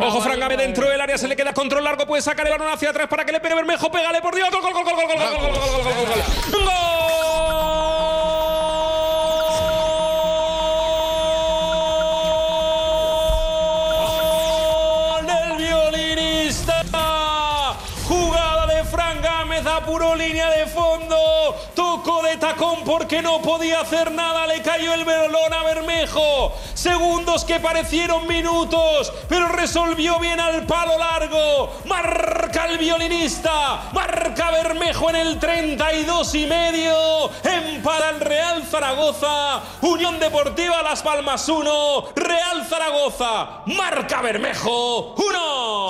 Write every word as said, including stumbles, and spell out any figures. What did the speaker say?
Ojo, Fran Gámez dentro del área, se le queda control largo, puede sacar el balón hacia atrás para que le pegue Bermejo, pégale por Dios. Gol, gol, gol, gol, gol, gol, gol, gol, gol, gol, gol, gol, gol. Apuró línea de fondo, tocó de tacón porque no podía hacer nada, le cayó el balón a Bermejo, segundos que parecieron minutos, pero resolvió bien al palo largo, marca el violinista, marca Bermejo en el treinta y dos y medio, empata el Real Zaragoza, Unión Deportiva Las Palmas uno, Real Zaragoza, marca Bermejo uno.